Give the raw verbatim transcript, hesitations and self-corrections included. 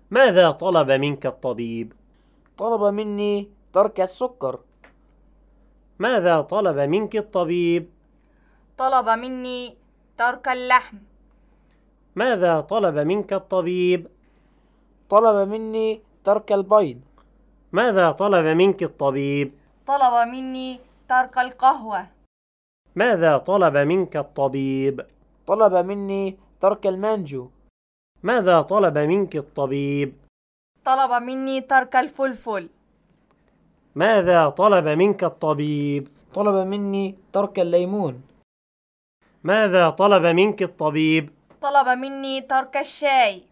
ماذا طلب منك الطبيب؟ طلب مني ترك السكر. ماذا طلب منك الطبيب؟ طلب مني ترك اللحم. ماذا طلب منك الطبيب؟ طلب مني ترك البيض. ماذا طلب منك الطبيب؟ طلب مني ترك القهوة. ماذا طلب منك الطبيب؟ طلب مني ترك المانجو. ماذا طلب منك الطبيب؟ طلب مني ترك الفلفل. ماذا طلب منك الطبيب؟ طلب مني ترك الليمون. ماذا طلب منك الطبيب؟ طلب مني ترك الشاي.